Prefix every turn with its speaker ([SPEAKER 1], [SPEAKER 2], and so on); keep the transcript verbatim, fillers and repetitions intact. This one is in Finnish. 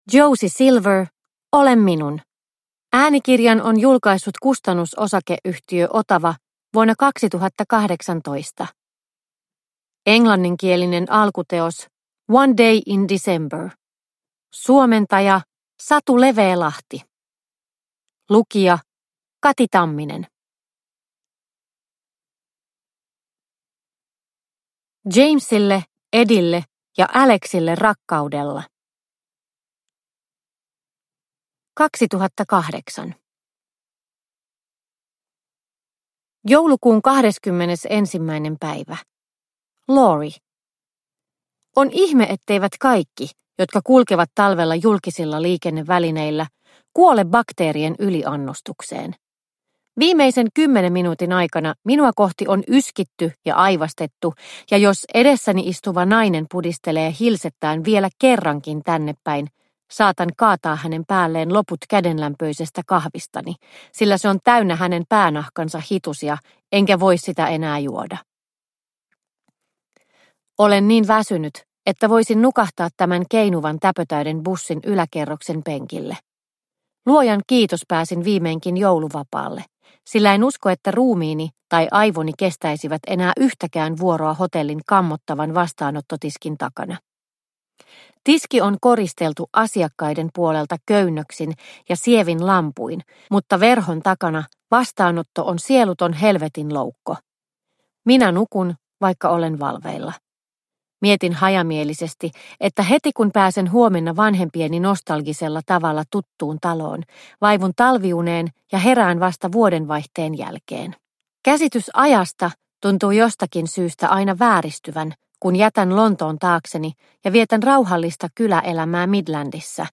[SPEAKER 1] Josie Silver, Ole minun. Äänikirjan on julkaissut kustannusosakeyhtiö Otava vuonna kaksituhattakahdeksantoista. Englanninkielinen alkuteos One Day in December. Suomentaja Satu Leveälahti. Lukija Kati Tamminen. Jamesille, Edille ja Alexille rakkaudella. kaksituhattakahdeksan. Joulukuun kahdeskymmenesensimmäinen päivä. Lori. On ihme, etteivät kaikki, jotka kulkevat talvella julkisilla liikennevälineillä, kuole bakteerien yliannostukseen. Viimeisen kymmenen minuutin aikana minua kohti on yskitty ja aivastettu, ja jos edessäni istuva nainen pudistelee hilsettään vielä kerrankin tänne päin, saatan kaataa hänen päälleen loput kädenlämpöisestä kahvistani, sillä se on täynnä hänen päänahkansa hitusia, enkä voi sitä enää juoda. Olen niin väsynyt, että voisin nukahtaa tämän keinuvan täpötäyden bussin yläkerroksen penkille. Luojan kiitos pääsin viimeinkin jouluvapaalle, sillä en usko, että ruumiini tai aivoni kestäisivät enää yhtäkään vuoroa hotellin kammottavan vastaanottotiskin takana. Tiski on koristeltu asiakkaiden puolelta köynnöksin ja sievin lampuin, mutta verhon takana vastaanotto on sieluton helvetin loukko. Minä nukun, vaikka olen valveilla. Mietin hajamielisesti, että heti kun pääsen huomenna vanhempieni nostalgisella tavalla tuttuun taloon, vaivun talviuneen ja herään vasta vuodenvaihteen jälkeen. Käsitys ajasta tuntuu jostakin syystä aina vääristyvän, kun jätän Lontoon taakseni ja vietän rauhallista kyläelämää Midlandissa,